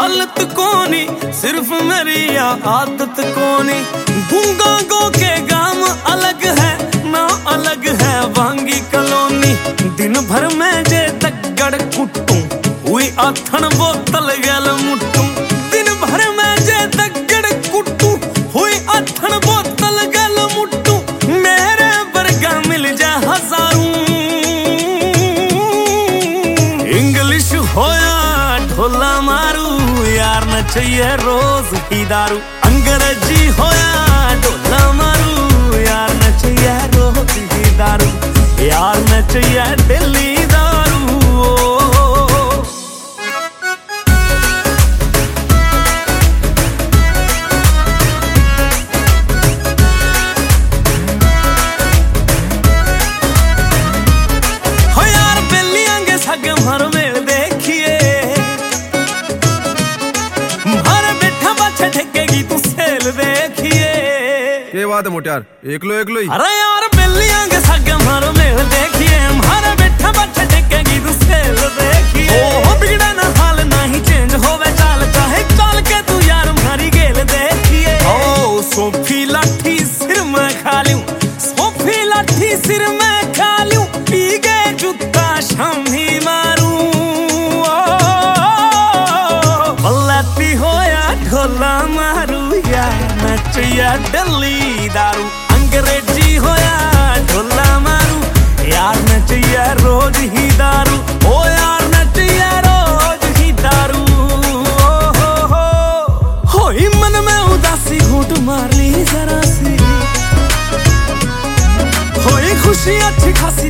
हालत कोनी सिर्फ मेरी या आदत कोनी। गूंगा गो के गाम अलग है ना अलग है वांगी कलोनी। दिन भर में जे तगड़ कुटूं हुई आथन बोतल गल मुटूं। दिन भर में जे तगड़ कुटूं हुई आथन बोतल गल मुटूं। मेरे वर्गा मिल जा हजारों। इंग्लिश होया ढोला मारू यार न चाहिए रोज ही दारू। अंग्रेजी होया ढोला मारू यार न चाहिए रोज ही दारू। यार न चाहिए दिल्ली दारू। हो यार बेलियां के सगे मर मेल देखिए। मारे बैठा बाछे ठेकेगी तू सेल देखिए। ये बात है मोटियार एक लो ही। अरे यार बेलियां के सगे मर मेल देखिए। मारे बैठा बाछे ठेकेगी तू सेल देखिए। ओ बिगड़ा ना हाल ना ही चेंज होवे चाल चाहे चाल के तू यार मारी गेल देखिए। ओ सोफी लाठी सिर में खा लूं। सोफी लाठी सिर में खा लूं। पी गए जूता शामी मारूं। बल्लाती होया ढोला मारू यार नच या दिल्ली दारू। अंग्रेजी होया ढोला मारू यार नच या रोज ही दारू। ओ यार नच या रोज ही दारू। होई मन में उदासी घूंट मार ली जरा सी। होई खुशी अच्छी खासी